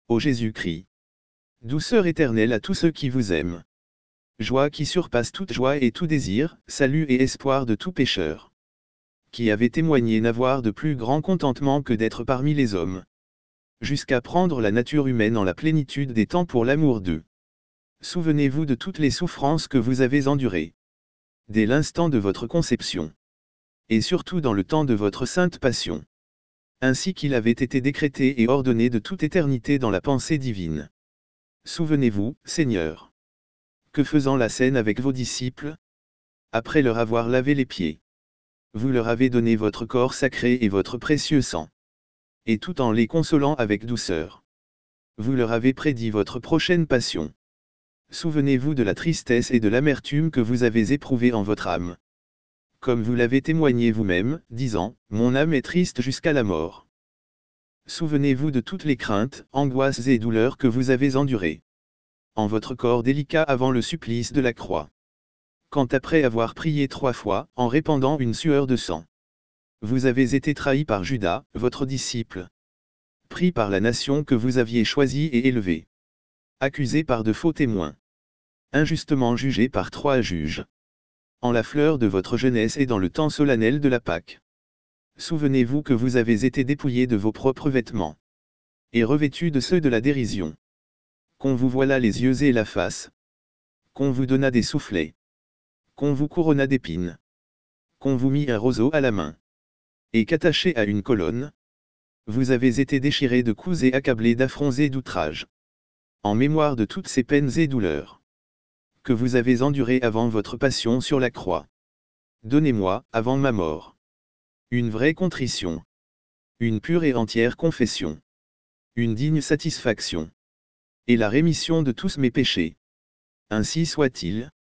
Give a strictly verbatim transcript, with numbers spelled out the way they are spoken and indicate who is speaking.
Speaker 1: Ô Jésus-Christ. Douceur éternelle à tous ceux qui vous aiment. Joie qui surpasse toute joie et tout désir, salut et espoir de tout pécheur. Qui avait témoigné n'avoir de plus grand contentement que d'être parmi les hommes. Jusqu'à prendre la nature humaine en la plénitude des temps pour l'amour d'eux. Souvenez-vous de toutes les souffrances que vous avez endurées. Dès l'instant de votre conception. Et surtout dans le temps de votre sainte passion. Ainsi qu'il avait été décrété et ordonné de toute éternité dans la pensée divine. Souvenez-vous, Seigneur. Que faisant la scène avec vos disciples, après leur avoir lavé les pieds, vous leur avez donné votre corps sacré et votre précieux sang. Et tout en les consolant avec douceur, vous leur avez prédit votre prochaine passion. Souvenez-vous de la tristesse et de l'amertume que vous avez éprouvée en votre âme. Comme vous l'avez témoigné vous-même, disant, « Mon âme est triste jusqu'à la mort. » Souvenez-vous de toutes les craintes, angoisses et douleurs que vous avez endurées. En votre corps délicat avant le supplice de la croix. Quand après avoir prié trois fois, en répandant une sueur de sang, vous avez été trahi par Judas, votre disciple. Pris par la nation que vous aviez choisie et élevée. Accusé par de faux témoins. Injustement jugé par trois juges. En la fleur de votre jeunesse et dans le temps solennel de la Pâque. Souvenez-vous que vous avez été dépouillé de vos propres vêtements. Et revêtu de ceux de la dérision. Qu'on vous voila les yeux et la face. Qu'on vous donna des soufflets. Qu'on vous couronna d'épines. Qu'on vous mit un roseau à la main. Et qu'attaché à une colonne, vous avez été déchiré de coups et accablé d'affronts et d'outrages. En mémoire de toutes ces peines et douleurs que vous avez endurées avant votre passion sur la croix. Donnez-moi, avant ma mort, une vraie contrition. Une pure et entière confession. Une digne satisfaction. Et la rémission de tous mes péchés. Ainsi soit-il.